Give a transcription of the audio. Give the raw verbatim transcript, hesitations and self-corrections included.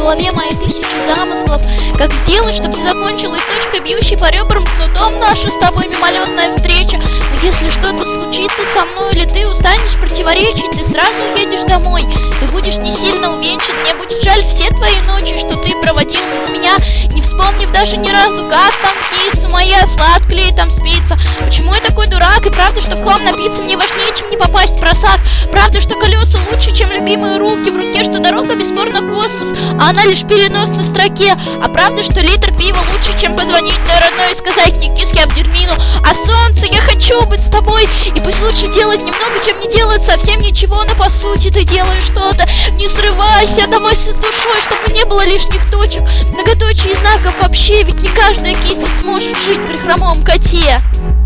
голове мои тысячи замыслов. Как сделать, чтобы не закончилась точкой, бьющей по ребрам кнутом наша с тобой мимолетная встреча. Но если что-то случится со мной, или ты устанешь противоречить, ты сразу уедешь домой. Ты будешь не сильно увенчан, мне будет жаль все твои ночи, что ты проводил без меня, не вспомнив даже ни разу, как там киса моя, сладко ли там спится. Почему я такой дурак? И правда, что в хлам напиться мне важнее, чем не попасть в просак. Правда, что колеса лучше, чем любимые руки в руке, что дорога бесспорно космос, а она лишь перенос на строке. А правда, что литр пива лучше, чем позвонить на родной и сказать: не кис, я в дерьмину. А солнце, я хочу быть с тобой, и пусть лучше делать немного, чем не делать совсем ничего, но по сути ты делаешь что-то. Не срывайся, отдавайся с душой, чтобы не было лишних точек, многоточий и знаков вообще, ведь не каждая киса сможет жить при хромом коте.